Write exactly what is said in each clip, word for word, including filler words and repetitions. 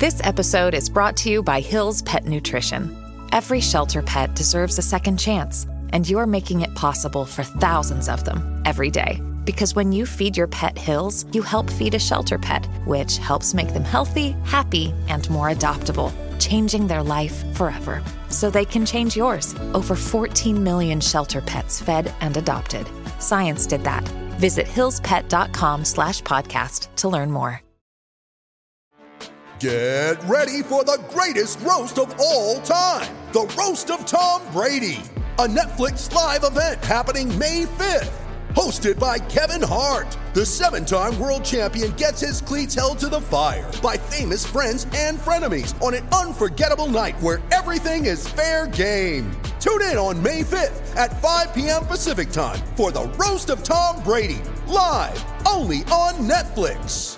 This episode is brought to you by Hill's Pet Nutrition. Every shelter pet deserves a second chance, and you're making it possible for thousands of them every day. Because when you feed your pet Hill's, you help feed a shelter pet, which helps make them healthy, happy, and more adoptable, changing their life forever. So they can change yours. Over fourteen million shelter pets fed and adopted. Science did that. Visit hillspet.com slash podcast to learn more. Get ready for the greatest roast of all time, the Roast of Tom Brady, a Netflix live event happening May fifth. Hosted by Kevin Hart, the seven-time world champion gets his cleats held to the fire by famous friends and frenemies on an unforgettable night where everything is fair game. Tune in on May fifth at five p.m. Pacific time for the Roast of Tom Brady, live only on Netflix.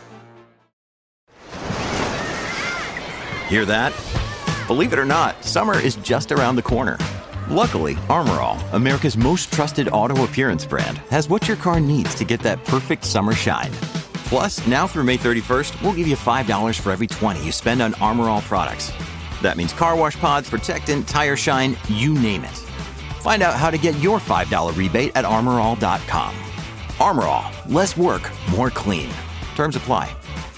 Hear that? Believe it or not, summer is just around the corner. Luckily, Armor All, America's most trusted auto appearance brand, has what your car needs to get that perfect summer shine. Plus, now through May thirty-first, we'll give you five dollars for every twenty you spend on Armor All products. That means car wash pods, protectant, tire shine, you name it. Find out how to get your five dollars rebate at armor all dot com. Armor All, less work, more clean. Terms apply.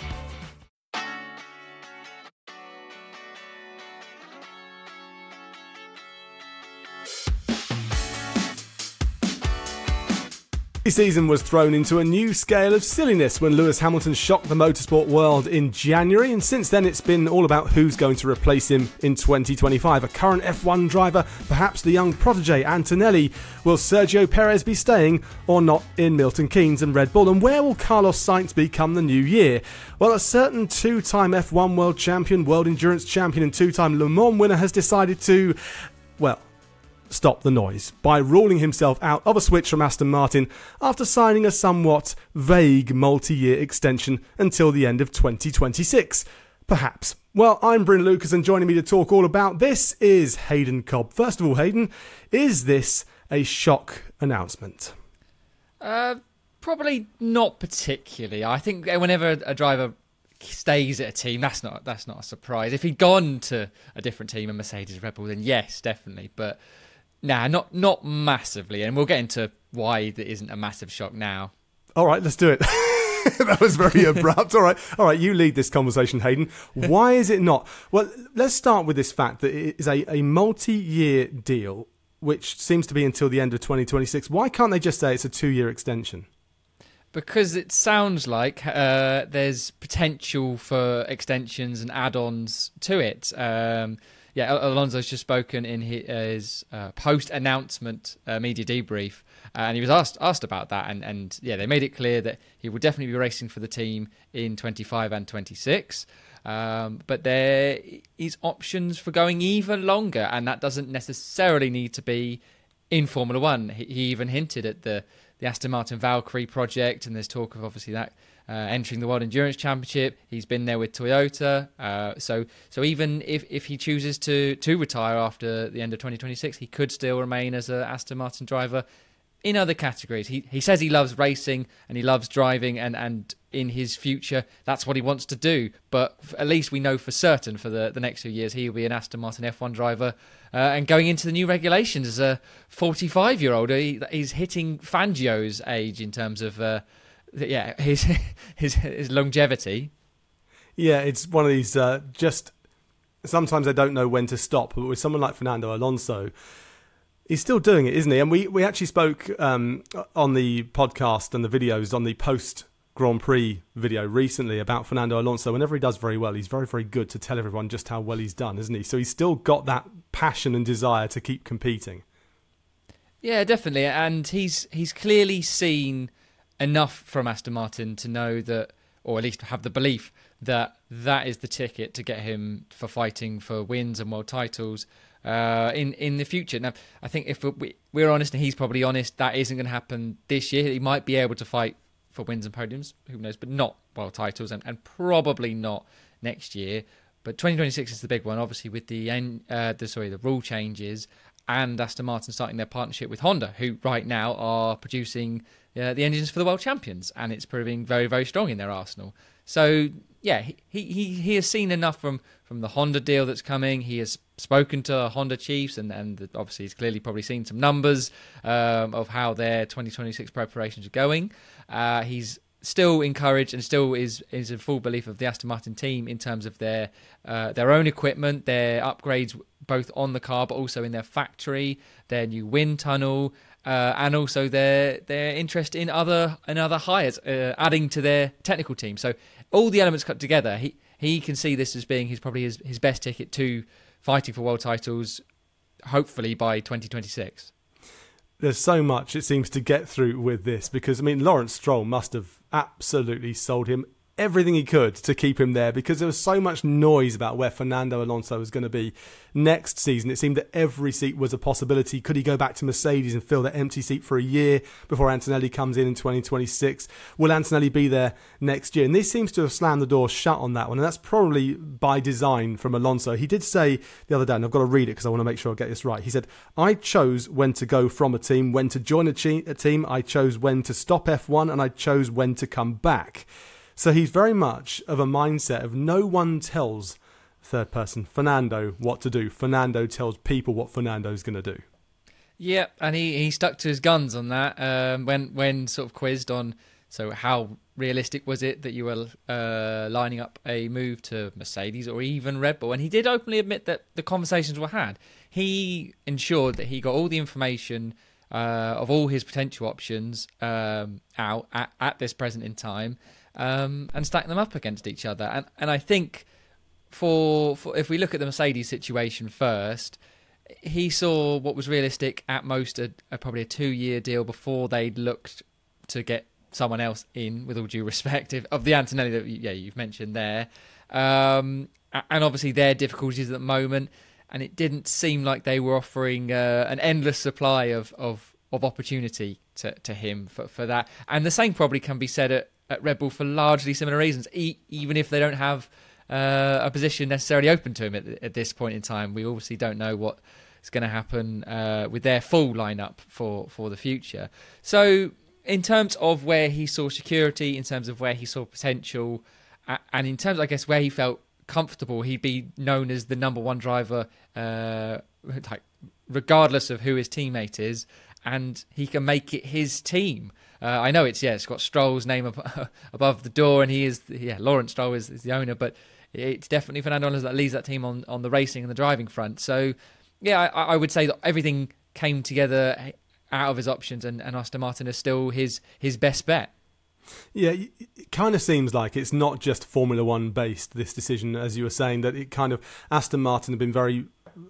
The season was thrown into a new scale of silliness when Lewis Hamilton shocked the motorsport world in January, and since then it's been all about who's going to replace him in twenty twenty-five. A current F one driver, perhaps the young protege Antonelli. Will Sergio Perez be staying or not in Milton Keynes and Red Bull? And where will Carlos Sainz be come the new year? Well, a certain two-time F one world champion, world endurance champion and two-time Le Mans winner has decided to, well, stop the noise by ruling himself out of a switch from Aston Martin after signing a somewhat vague multi-year extension until the end of twenty twenty-six. Perhaps. Well, I'm Bryn Lucas, and joining me to talk all about this is Hayden Cobb. First of all, Hayden, is this a shock announcement? Uh, probably not particularly. I think whenever a driver stays at a team, that's not that's not a surprise. If he'd gone to a different team, a Mercedes, Red Bull, then yes, definitely. But Nah, not not massively, and we'll get into why there isn't a massive shock now. All right, let's do it. That was very abrupt. All right, all right, you lead this conversation, Hayden. Why is it not? Well, let's start with this fact that it is a, a multi-year deal, which seems to be until the end of twenty twenty-six. Why can't they just say it's a two-year extension? Because it sounds like uh, there's potential for extensions and add-ons to it. Um Yeah, Alonso's just spoken in his uh, post-announcement uh, media debrief, uh, and he was asked asked about that, and, and yeah, they made it clear that he will definitely be racing for the team in twenty-five and twenty-six, um, but there is options for going even longer, and that doesn't necessarily need to be in Formula One. He, he even hinted at the, the Aston Martin Valkyrie project, and there's talk of obviously that Uh, entering the World Endurance Championship. He's been there with Toyota. Uh, so so even if, if he chooses to, to retire after the end of twenty twenty-six, he could still remain as an Aston Martin driver in other categories. He he says he loves racing and he loves driving, and, and in his future, that's what he wants to do. But at least we know for certain for the, the next few years, he will be an Aston Martin F one driver. Uh, and going into the new regulations as a forty-five-year-old, he, he's hitting Fangio's age in terms of Uh, Yeah, his his his longevity. Yeah, it's one of these. Uh, just sometimes they don't know when to stop. But with someone like Fernando Alonso, he's still doing it, isn't he? And we we actually spoke um, on the podcast and the videos on the post Grand Prix video recently about Fernando Alonso. Whenever he does very well, he's very very good to tell everyone just how well he's done, isn't he? So he's still got that passion and desire to keep competing. Yeah, definitely, and he's he's clearly seen enough from Aston Martin to know that, or at least have the belief that that is the ticket to get him for fighting for wins and world titles uh, in in the future. Now, I think if we, we're honest, and he's probably honest, that isn't going to happen this year. He might be able to fight for wins and podiums, who knows, but not world titles, and, and probably not next year. But twenty twenty-six is the big one, obviously, with the uh, the sorry the rule changes and Aston Martin starting their partnership with Honda, who right now are producing uh, the engines for the world champions, and it's proving very, very strong in their arsenal. So yeah, he, he he has seen enough from, from the Honda deal that's coming. He has spoken to Honda chiefs, and, and obviously he's clearly probably seen some numbers um, of how their twenty twenty-six preparations are going. Uh, he's still encouraged and still is is in full belief of the Aston Martin team in terms of their uh, their own equipment, their upgrades both on the car but also in their factory, their new wind tunnel, uh, and also their their interest in other in other hires, uh, adding to their technical team. So all the elements cut together, he he can see this as being his probably his, his best ticket to fighting for world titles, hopefully by twenty twenty-six. There's so much it seems to get through with this, because I mean Lawrence Stroll must have absolutely sold him everything he could to keep him there, because there was so much noise about where Fernando Alonso was going to be next season. It seemed that every seat was a possibility. Could he go back to Mercedes and fill that empty seat for a year before Antonelli comes in in twenty twenty-six? Will Antonelli be there next year? And this seems to have slammed the door shut on that one, and that's probably by design from Alonso. He did say the other day, and I've got to read it because I want to make sure I get this right. He said, I chose when to go from a team, when to join a, che- a team, I chose when to stop F one, and I chose when to come back. So he's very much of a mindset of no one tells third person Fernando what to do. Fernando tells people what Fernando's going to do. Yeah, and he, he stuck to his guns on that um, when when sort of quizzed on, so how realistic was it that you were uh, lining up a move to Mercedes or even Red Bull? And he did openly admit that the conversations were had. He ensured that he got all the information uh, of all his potential options um, out at, at this present in time. Um, and stack them up against each other. And and I think for, for if we look at the Mercedes situation first, he saw what was realistic at most a, a probably a two-year deal before they'd looked to get someone else in, with all due respect, if, of the Antonelli that yeah you've mentioned there. Um, and obviously their difficulties at the moment, and it didn't seem like they were offering uh, an endless supply of, of, of opportunity to, to him for, for that. And the same probably can be said at at Red Bull for largely similar reasons, e- even if they don't have uh, a position necessarily open to him at, at this point in time. We obviously don't know what's going to happen uh, with their full lineup for, for the future. So in terms of where he saw security, in terms of where he saw potential, uh, and in terms, I guess, where he felt comfortable, he'd be known as the number one driver, uh, like, regardless of who his teammate is, and he can make it his team. Uh, I know it's yeah, it's got Stroll's name ab- above the door, and he is yeah, Lawrence Stroll is, is the owner, but it's definitely Fernando Alonso that leads that team on, on the racing and the driving front. So yeah, I, I would say that everything came together out of his options, and, and Aston Martin is still his his best bet. Yeah, it kind of seems like it's not just Formula One based, this decision, as you were saying, that it kind of Aston Martin have been very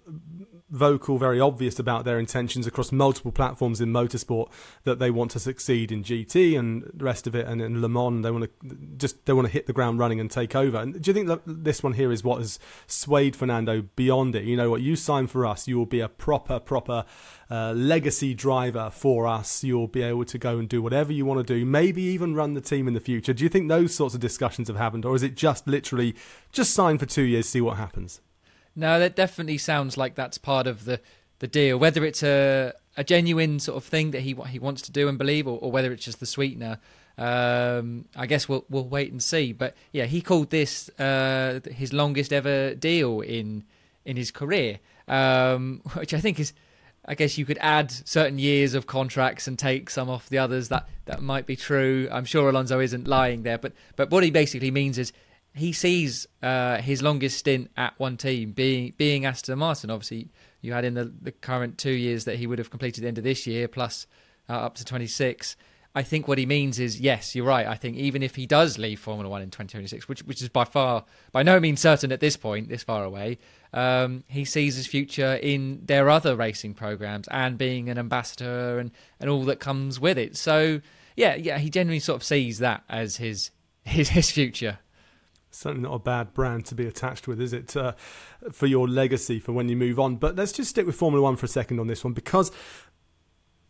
vocal, very obvious about their intentions across multiple platforms in motorsport, that they want to succeed in G T and the rest of it, and in Le Mans they want to just they want to hit the ground running and take over. And do you think that this one here is what has swayed Fernando beyond it? You know what, you sign for us, you will be a proper proper uh, legacy driver for us. You'll be able to go and do whatever you want to do, maybe even run the team in the future. Do you think those sorts of discussions have happened, or is it just literally just sign for two years, see what happens? No, that definitely sounds like that's part of the, the deal. Whether it's a, a genuine sort of thing that he he wants to do and believe, or, or whether it's just the sweetener, um, I guess we'll we'll wait and see. But yeah, he called this uh, his longest ever deal in in his career, um, which I think is, I guess you could add certain years of contracts and take some off the others. That that might be true. I'm sure Alonso isn't lying there, but but what he basically means is, he sees uh, his longest stint at one team being being Aston Martin. Obviously, you had in the, the current two years that he would have completed at the end of this year, plus uh, up to twenty-six. I think what he means is, yes, you're right. I think even if he does leave Formula One in twenty twenty-six, which which is by far, by no means certain at this point, this far away, um, he sees his future in their other racing programs and being an ambassador and, and all that comes with it. So, yeah, yeah, he genuinely sort of sees that as his his his future. Certainly not a bad brand to be attached with, is it, uh, for your legacy for when you move on? But let's just stick with Formula One for a second on this one, because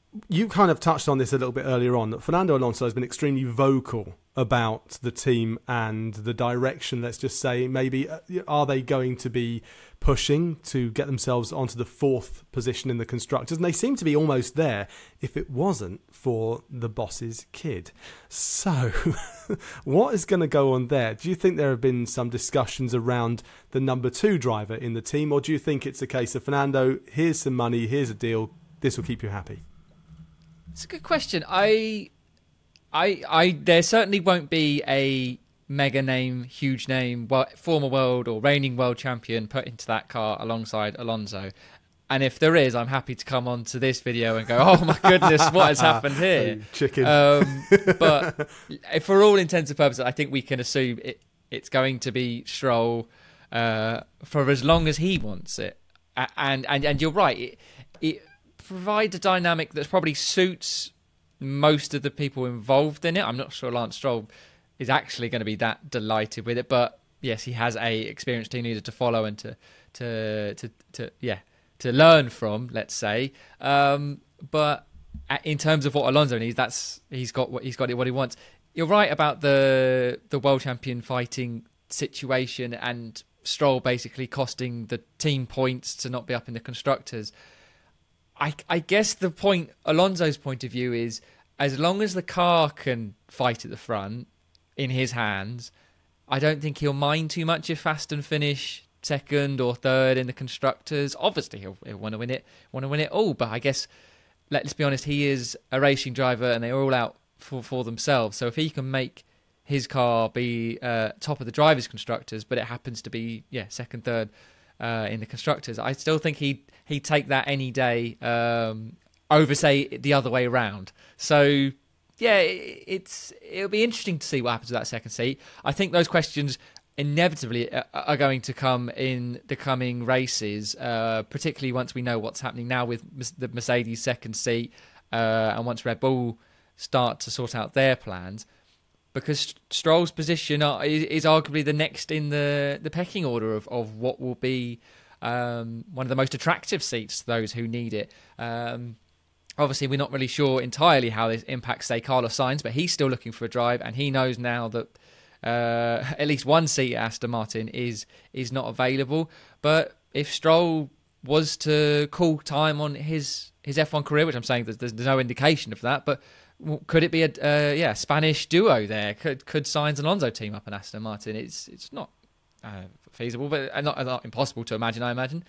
you kind of touched on this a little bit earlier on, that Fernando Alonso has been extremely vocal about the team and the direction. Let's just say, maybe, uh, are they going to be pushing to get themselves onto the fourth position in the Constructors? And they seem to be almost there if it wasn't for the boss's kid. So what is going to go on there? Do you think there have been some discussions around the number two driver in the team, or do you think it's a case of, Fernando, here's some money, here's a deal, this will keep you happy? It's a good question. I, I, I. There certainly won't be a mega name, huge name, well, former world or reigning world champion put into that car alongside Alonso. And if there is, I'm happy to come on to this video and go, oh my goodness, what has happened here? Chicken. Um, but for all intents and purposes, I think we can assume it, it's going to be Stroll uh, for as long as he wants it. And and and you're right. It, it provides a dynamic that probably suits most of the people involved in it. I'm not sure Lance Stroll is actually going to be that delighted with it, but yes, he has a experienced team leader to follow and to to to, to yeah to learn from, let's say. Um, but in terms of what Alonso needs, that's he's got what he's got it what he wants. You're right about the the world champion fighting situation and Stroll basically costing the team points to not be up in the Constructors. I, I guess the point, Alonso's point of view is, as long as the car can fight at the front in his hands, I don't think he'll mind too much if Aston finish second or third in the Constructors. Obviously, he'll, he'll want to win it, want to win it all. But I guess, let's be honest, he is a racing driver, and they're all out for, for themselves. So if he can make his car be uh, top of the drivers' Constructors, but it happens to be yeah second, third uh, in the Constructors, I still think he'd he'd take that any day um, over, say, the other way around. So yeah, it, it's it'll be interesting to see what happens with that second seat. I think those questions inevitably are going to come in the coming races, uh, particularly once we know what's happening now with the Mercedes second seat, uh, and once Red Bull start to sort out their plans. Because Stroll's position is arguably the next in the, the pecking order of, of what will be um, one of the most attractive seats to those who need it. Um, obviously, we're not really sure entirely how this impacts, say, Carlos Sainz, but he's still looking for a drive, and he knows now that uh, at least one seat at Aston Martin is is not available. But if Stroll was to call time on his, his F one career, which I'm saying there's, there's no indication of that, but could it be a uh, yeah Spanish duo there? Could could Sainz and Alonso team up in Aston Martin? It's it's not uh, feasible, but not, not impossible to imagine. I imagine.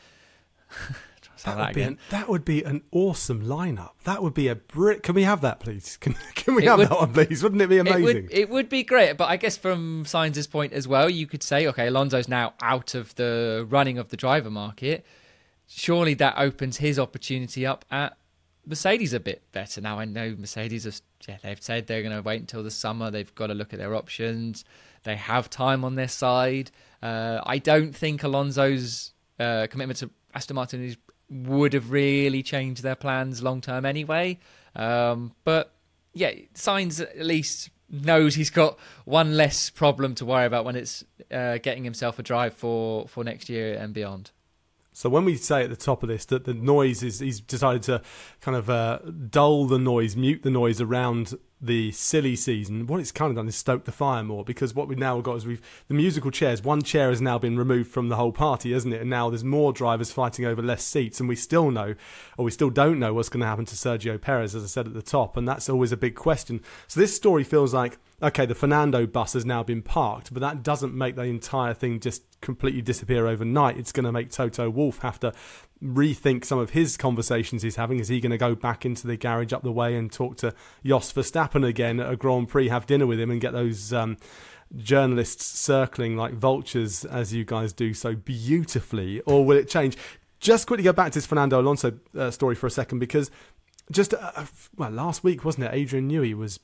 that, that, would be an, that would be an awesome lineup. That would be a Brit. Can we have that, please? Can can we it have would, that one, please? Wouldn't it be amazing? It would, it would be great. But I guess from Sainz's point as well, you could say, okay, Alonso's now out of the running of the driver market. Surely that opens his opportunity up at Mercedes a bit better. Now I know Mercedes have, yeah, they've said they're going to wait until the summer. They've got to look at their options. They have time on their side. Uh, I don't think Alonso's uh, commitment to Aston Martin is, would have really changed their plans long term anyway. Um, but yeah, Sainz at least knows he's got one less problem to worry about when it's uh, getting himself a drive for, for next year and beyond. So when we say at the top of this that the noise is, he's decided to kind of uh, dull the noise, mute the noise around the silly season, what it's kind of done is stoke the fire more, because what we've now got is we've the musical chairs. One chair has now been removed from the whole party, hasn't it? And now there's more drivers fighting over less seats, and we still know, or we still don't know, what's going to happen to Sergio Perez, as I said at the top, and that's always a big question. So this story feels like, okay, the Fernando bus has now been parked, but that doesn't make the entire thing just completely disappear overnight. It's going to make Toto Wolff have to rethink some of his conversations he's having. Is he going to go back into the garage up the way and talk to Jos Verstappen again at a Grand Prix, have dinner with him and get those um, journalists circling like vultures, as you guys do so beautifully? Or will it change? Just quickly go back to this Fernando Alonso uh, story for a second, because just, uh, well, last week, wasn't it, Adrian Newey was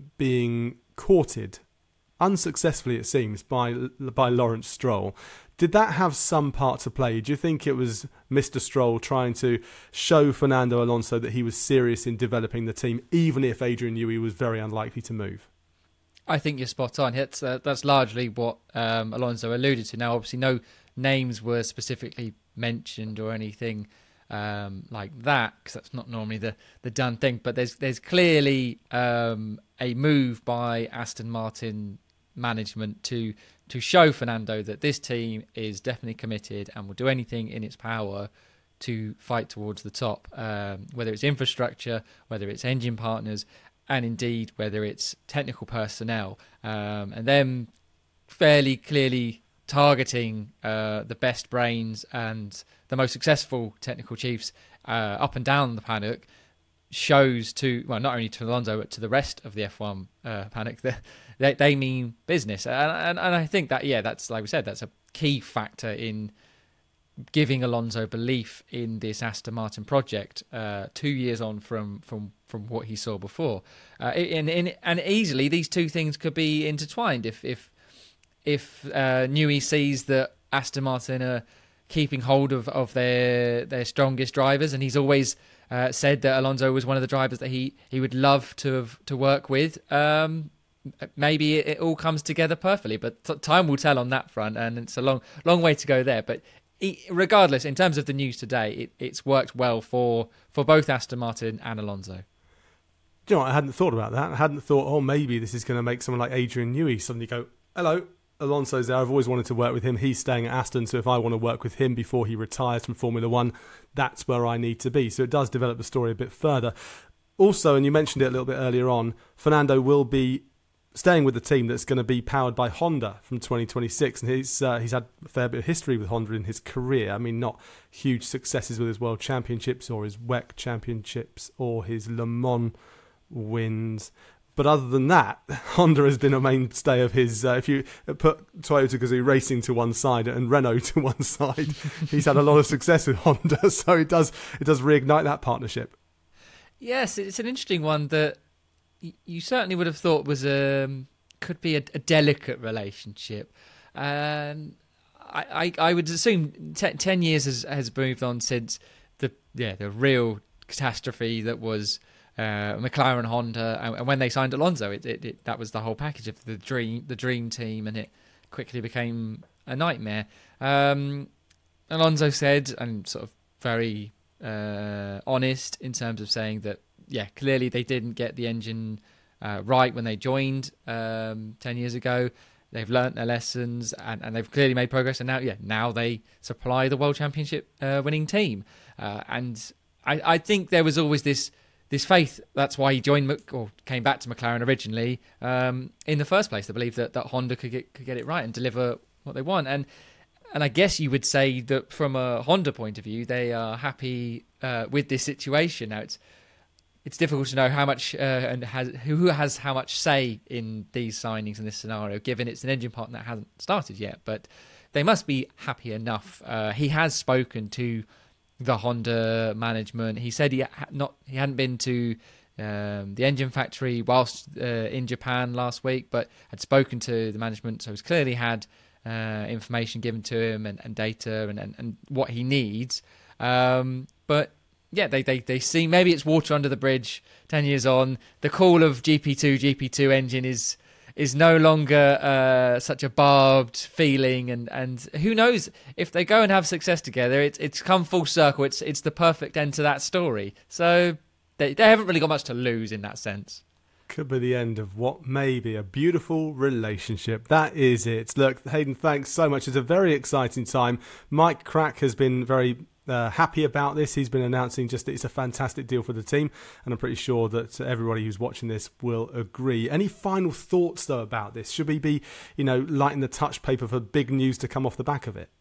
being courted, unsuccessfully it seems, by by Lawrence Stroll. Did that have some part to play? Do you think it was Mister Stroll trying to show Fernando Alonso that he was serious in developing the team, even if Adrian Newey was very unlikely to move? I think you're spot on. It's, uh, that's largely what um, Alonso alluded to. Now, obviously, no names were specifically mentioned or anything um, like that, because that's not normally the, the done thing. But there's there's clearly um, a move by Aston Martin management to to show Fernando that this team is definitely committed and will do anything in its power to fight towards the top, um, whether it's infrastructure, whether it's engine partners, and indeed whether it's technical personnel, um, and then fairly clearly targeting uh, the best brains and the most successful technical chiefs uh, up and down the paddock shows to, well, not only to Alonso but to the rest of the F one uh, paddock that they, they mean business, and, and and I think that, yeah, that's, like we said, that's a key factor in giving Alonso belief in this Aston Martin project uh, two years on from from from what he saw before, uh, and, and and easily these two things could be intertwined if if if uh, Newey sees that Aston Martin are keeping hold of, of their their strongest drivers, and he's always uh, said that Alonso was one of the drivers that he, he would love to have, to work with. Um, maybe it, it all comes together perfectly, but t- time will tell on that front, and it's a long long way to go there. But regardless, in terms of the news today, it, it's worked well for, for both Aston Martin and Alonso. Do you know what? I hadn't thought about that. I hadn't thought, oh, maybe this is going to make someone like Adrian Newey suddenly go, hello, Alonso's there. I've always wanted to work with him. He's staying at Aston, so if I want to work with him before he retires from Formula One, that's where I need to be. So it does develop the story a bit further. Also, and you mentioned it a little bit earlier on, Fernando will be staying with the team that's going to be powered by Honda from twenty twenty-six, and he's uh, he's had a fair bit of history with Honda in his career. I mean, not huge successes with his World Championships or his W E C Championships or his Le Mans wins, but other than that, Honda has been a mainstay of his. Uh, if you put Toyota Gazoo Racing to one side and Renault to one side, he's had a lot of success with Honda. So it does it does reignite that partnership. Yes, it's an interesting one that you certainly would have thought was a, could be a, a delicate relationship. Um, I, I I would assume t- ten years has, has moved on since the yeah the real catastrophe that was uh, McLaren Honda, and, and when they signed Alonso, it, it, it that was the whole package of the dream the dream team, and it quickly became a nightmare. Um, Alonso said, and sort of very uh, honest in terms of saying that, yeah, clearly they didn't get the engine uh, right when they joined um, ten years ago. They've learnt their lessons, and, and they've clearly made progress. And now, yeah, now they supply the World Championship uh, winning team. Uh, and I, I think there was always this this faith. That's why he joined or came back to McLaren originally um, in the first place. To believe that, that Honda could get could get it right and deliver what they want. And and I guess you would say that from a Honda point of view, they are happy uh, with this situation. Now it's. It's difficult to know how much uh, and has, who has how much say in these signings in this scenario, given it's an engine partner that hasn't started yet. But they must be happy enough. Uh, he has spoken to the Honda management. He said he ha- not he hadn't been to um, the engine factory whilst uh, in Japan last week, but had spoken to the management. So he's clearly had uh, information given to him and, and data and, and, and what he needs. Um, but Yeah, they, they they see maybe it's water under the bridge. Ten years on, the call of G P two G P two engine is is no longer uh, such a barbed feeling, and, and who knows if they go and have success together, it's it's come full circle. It's it's the perfect end to that story. So they they haven't really got much to lose in that sense. Could be the end of what may be a beautiful relationship. That is it. Look, Hayden, thanks so much. It's a very exciting time. Mike Krack has been very Uh, happy about this. He's been announcing just that it's a fantastic deal for the team, and I'm pretty sure that everybody who's watching this will agree. Any final thoughts though about this? Should we be, you know, lighting the touch paper for big news to come off the back of it?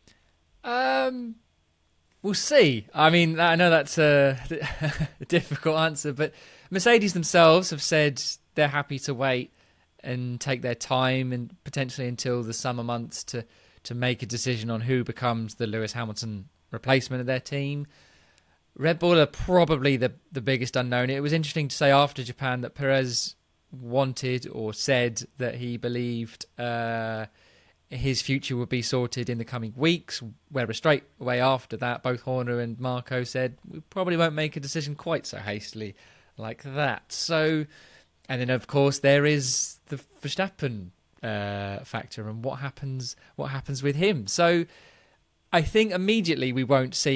Um, we'll see. I mean, I know that's a, a difficult answer, but Mercedes themselves have said they're happy to wait and take their time, and potentially until the summer months to to make a decision on who becomes the Lewis Hamilton replacement of their team. Red Bull are probably the the biggest unknown. It was interesting to say after Japan that Perez wanted or said that he believed uh, his future would be sorted in the coming weeks, whereas straight away after that, both Horner and Marco said we probably won't make a decision quite so hastily like that. So, and then of course there is the Verstappen uh, factor and what happens what happens with him. So I think immediately we won't see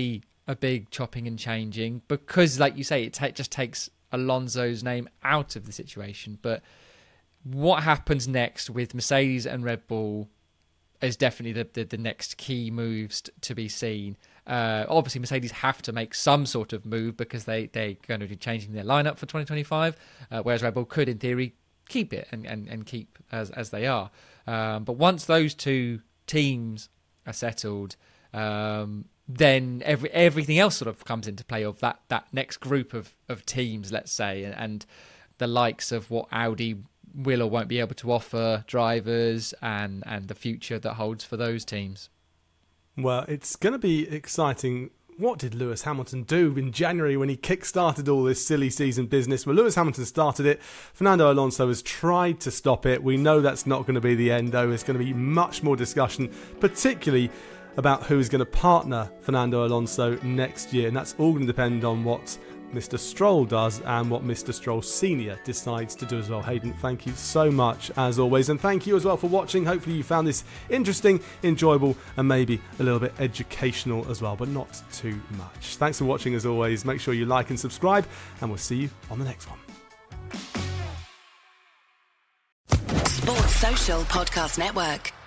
a big chopping and changing because, like you say, it ta- just takes Alonso's name out of the situation. But what happens next with Mercedes and Red Bull is definitely the, the, the next key moves t- to be seen. Uh, obviously, Mercedes have to make some sort of move because they, they're going to be changing their lineup for twenty twenty-five, uh, whereas Red Bull could, in theory, keep it and, and, and keep as, as they are. Um, but once those two teams are settled, um, then every everything else sort of comes into play of that, that next group of, of teams, let's say, and, and the likes of what Audi will or won't be able to offer drivers and, and the future that holds for those teams. Well, it's going to be exciting. What did Lewis Hamilton do in January when he kick-started all this silly season business? Well, Lewis Hamilton started it. Fernando Alonso has tried to stop it. We know that's not going to be the end, though. There's going to be much more discussion, particularly about who is going to partner Fernando Alonso next year. And that's all going to depend on what Mister Stroll does and what Mister Stroll Senior decides to do as well. Hayden, thank you so much as always, and thank you as well for watching. Hopefully you found this interesting, enjoyable, and maybe a little bit educational as well, but not too much. Thanks for watching as always. Make sure you like and subscribe, and we'll see you on the next one. Sports Social Podcast Network.